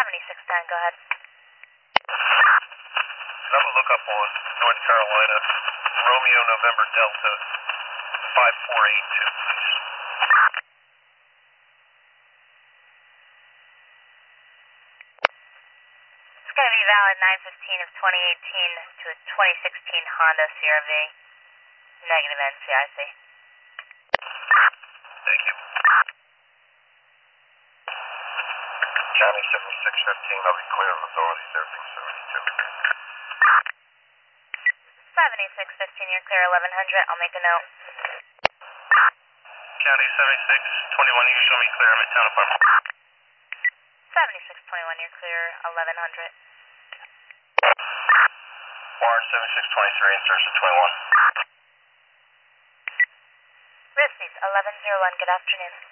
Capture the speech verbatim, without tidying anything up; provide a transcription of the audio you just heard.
seventy-six ten, go ahead. Can I have a lookup on North Carolina, Romeo November Delta, five four eight two, please? It's going to be valid nine fifteen of twenty eighteen to a twenty sixteen Honda C R V. Negative N C I C. Thank you. County seventy-six fifteen, I'll be clear of authorities, everything seventy-two. seventy-six fifteen, you're clear eleven hundred, I'll make a note. County seventy-six twenty-one, you can show me clear, I'm at town apartment. seventy-six twenty-one, you're clear eleven hundred. Warren seventy-six twenty-three, insertion twenty-one. Receipt eleven oh one, good afternoon.